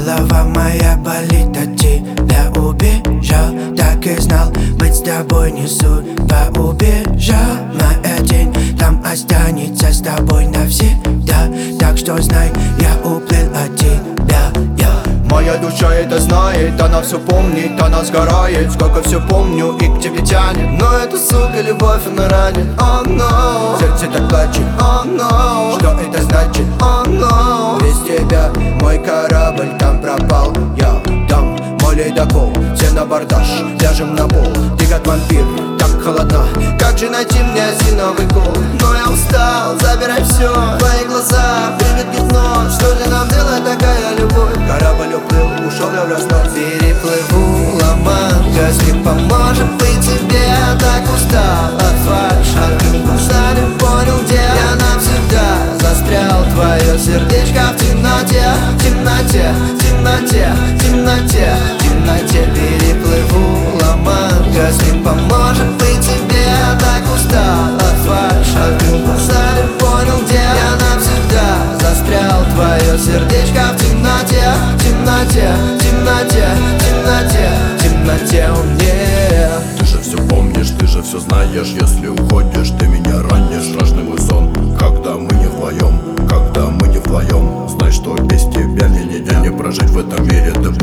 Голова моя болит от тебя, убежал. Так и знал, быть с тобой не судьба. Убежал на один, там останется с тобой навсегда. Так что знай, я уплыл от тебя, Моя душа это знает, она все помнит, она сгорает. Сколько все помню и к тебе тянет. Но это, сука, любовь, она ранит. Oh no, сердце так плачет. Oh no, что это значит? Oh no, без тебя мой корабль там пропал. Я дам мой ледокол, все на бордаж, ляжем на пол. Ты как вампир, так холодна. Как же найти мне осиновый кол? Но я устал, забирай все. Твои глаза, привет пятно. Что же нам делать, такая любовь? Корабль уплыл, ушел я в разнос. Переплыву Ла-Манш, если поможет быть тебе. Я так устал от фальши, глазами понял дело. Я навсегда застрял, твое сердечко в темноте. В темноте, в темноте, в темноте, в темноте. Переплыву Ла-Манш, если поможет быть тебе. Я так устал от фальши, глазами понял дело. Я навсегда застрял, твое сердечко в темноте. В темноте, в темноте, в темноте, в темноте умнее. Ты же все помнишь, ты же все знаешь. Если уходишь, ты меня ранишь. Страшный мой сон, когда мы не вдвоем. Когда мы не вдвоем. Знай, что без тебя мне ни дня не прожить в этом мире. Ты